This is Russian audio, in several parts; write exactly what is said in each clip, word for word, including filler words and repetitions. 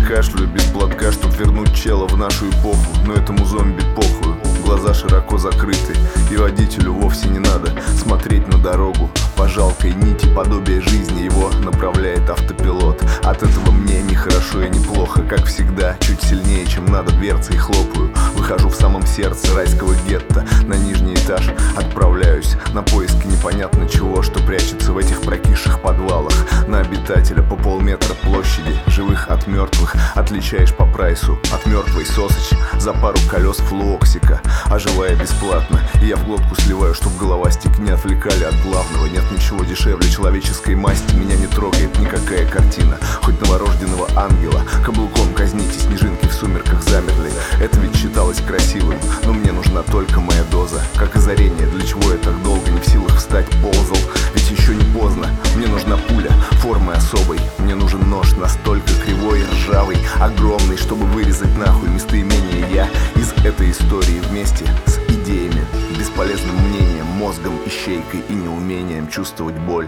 кашляю без платка, чтоб вернуть чела в нашу эпоху. Но этому зомби похуй, глаза широко закрыты, и водителю вовсе не надо смотреть на дорогу. По жалкой нити подобия жизни его направляет автопилот. От этого мне не хорошо и не плохо, как всегда, чуть сильнее, чем надо, дверцей хлопаю. Выхожу в самом сердце райского гетто, на нижний этаж отправляюсь на поиски непонятно чего, что прячется в этих прокисших подвалах. На обитателя по полметра площади, живых от мертвых отличаешь по прайсу. От мертвой сосыч за пару колес флуоксика, а живая бесплатно. И я в глотку сливаю, чтоб головастик не отвлекали от главного. Нет ничего дешевле человеческой масти, меня не трогает никакая картина. Хоть новорожденного ангела каблуком казните, снежинки в сумерках замерли. Это ведь считалось красивым, но мне нужна только моя доза. Как озарение, для чего я так долго не в силах встать, ползал. Ведь еще не поздно, мне нужна пуля формы особой. Мне нужен нож настолько кривой и ржавый, огромный, чтобы вырезать нахуй местоимение я из этой истории вместе с идеями, бесполезным мнением, мозгом, ищейкой и неумением чувствовать боль.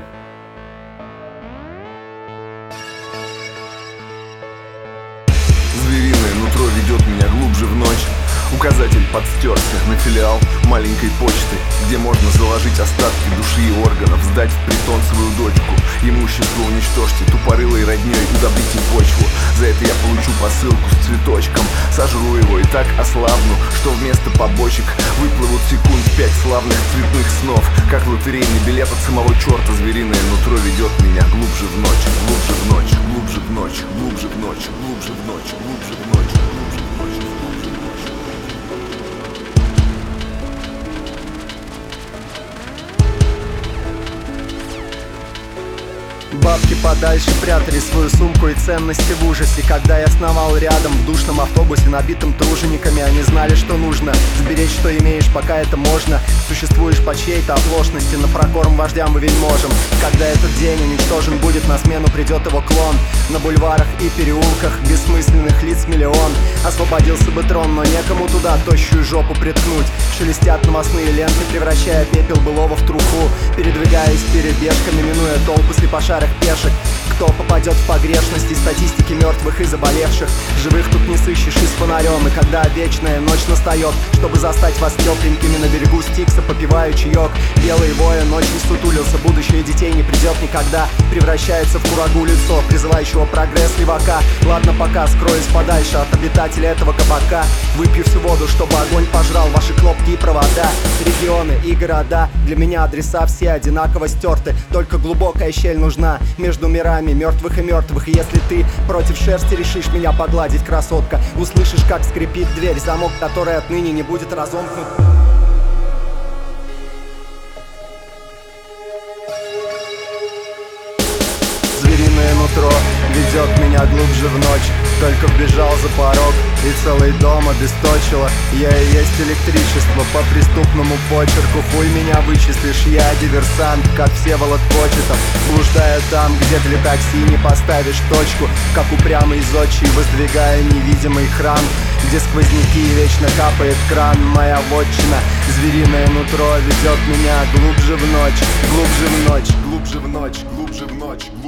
Звериное нутро ведет меня глубже в ночь. Указатель подстерся на филиал маленькой почты, где можно заложить остатки души и органов, сдать в притон свою дочку. Имущество уничтожьте, тупорылой родней удобрите почву. За это я получу посылку с цветочком, сожру его и так ослабну, что вместо побочек выплывут секунд пять славных цветных снов. Как лотерейный билет от самого черта, звериное нутро ведет меня глубже в ночь, глубже в ночь, глубже в ночь, глубже в ночь, глубже в ночь, глубже в ночь. Бабки подальше прятали свою сумку и ценности в ужасе. Когда я сновал рядом в душном автобусе, набитым тружениками, они знали, что нужно сберечь, что имеешь, пока это можно. Существуешь по чьей-то оплошности, на прокорм вождям и вельможам. Когда этот день уничтожен будет, на смену придет его клон. На бульварах и переулках бессмысленных лиц миллион. Освободился бы трон, но некому туда тощую жопу приткнуть. Шелестят новостные ленты, превращая пепел былого в труху. Передвигаясь перебежками, минуя толпы слепошарых пешек. Кто попадет в погрешности статистики мертвых и заболевших? Живых тут не сыщешь и с фонарем. И когда вечная ночь настает, чтобы застать вас тепленькими на берегу Стикса, попиваю чаек. Белый воин очень сутулился, будущее детей не придет никогда. Превращается в курагу лицо, призывающего прогресс левака. Ладно, пока скроюсь подальше от обитателя этого кабака. Выпью всю воду, чтобы огонь пожрал ваши кнопки и провода. Регионы и города, для меня адреса все одинаково стерты. Только глубокая щель нужна между мирами мертвых и мертвых. И если ты против шерсти решишь меня погладить, красотка, услышишь, как скрипит дверь, замок, который отныне не будет разомкнут. Звериное нутро ведет меня глубже в ночь. Только вбежал за порог, и целый дом обесточило. Я и есть электричество по преступному почерку. Хуй меня вычислишь, я диверсант, как Всеволод Кочетов. Блуждаю там, где для такси не поставишь точку. Как упрямый зодчий, воздвигая невидимый храм, где сквозняки вечно капает кран. Моя вотчина, звериное нутро ведет меня глубже в ночь, глубже в ночь, глубже в ночь, глубже в ночь.